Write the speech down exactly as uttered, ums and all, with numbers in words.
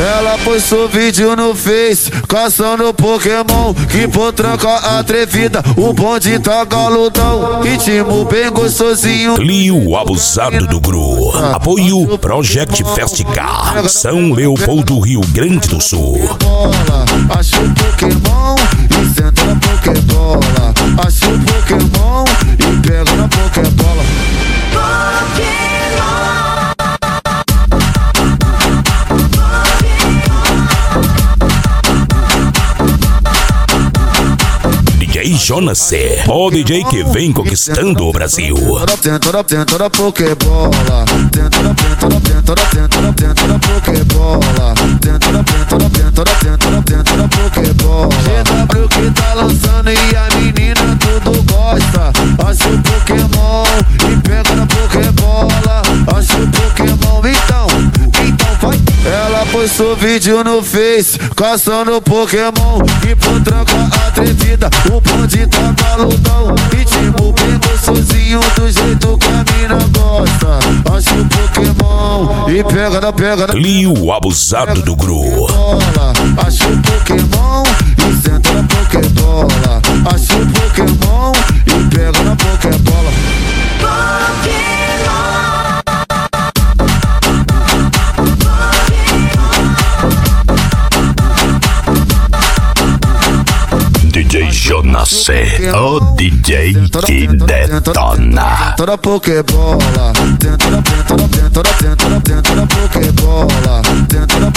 Ela postou vídeo no Face, caçando Pokémon. Que potranca atrevida, o bonde tá galudão. Ritmo bem gostosinho. Clio abusado do Gru. Apoio Project Festicar, São Leopoldo, Rio Grande do Sul. Acho o Pokémon e senta na Pokébola. Acho o Pokémon e pega na Pokébola. D J Jonas C, o D J que vem conquistando o Brasil. Dentro da, dentro da Pokébola. Dentro da, dentro da, dentro da, dentro da, dentro da Pokébola. Dentro da, dentro da, dentro da, dentro da, dentro da Pokébola. G W que tá lançando e a menina tudo gosta. Acha o Pokémon e pega na Pokébola. Acha o Pokémon, então, então vai. Ela postou vídeo no Face, caçando Pokémon. Que potranca atrevida, o bonde tá galudão. Ritmo bem gostosinho, do jeito que a mina gosta. Acha o Pokémon e pega na, pega na. Clio abusado do Gru. Acha o Pokémon e senta na Pokébola. Acha o Pokémon e pega na Pokébola. D J Jonas C, o D J que detona. Dentro da Pokébola. Dentro da, dentro da, dentro da, dentro da, dentro da Pokébola. Dentro da